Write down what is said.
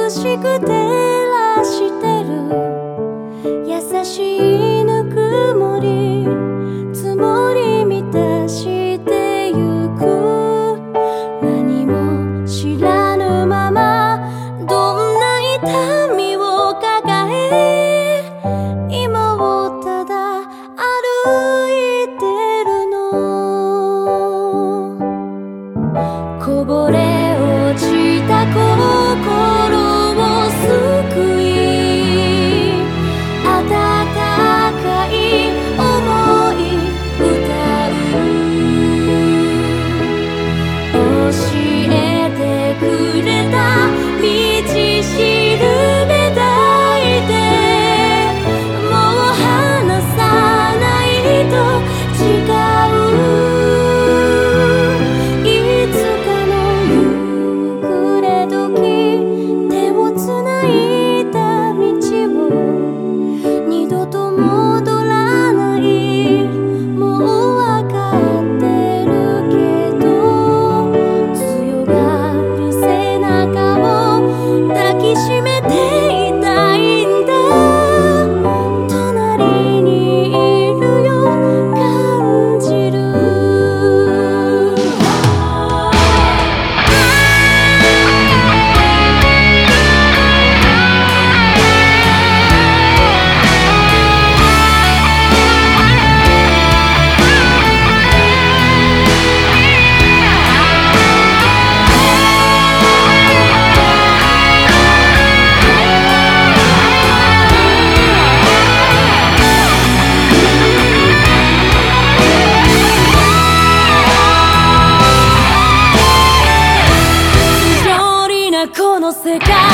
しく照らしてる優しいぬくもり積もり満たしてゆく何も知らぬままどんな痛みを抱え今をただ歩いてるのこぼれ落ちた心を救い温かい想い歌う教えてくれた道しるべ抱いてもう離さないと誓ういつかの夕暮れ時手をつないだ道を二度と戻らないもうわかってるけど強がる背中を抱きしめていたいんだ隣にいるよ感じるこの世界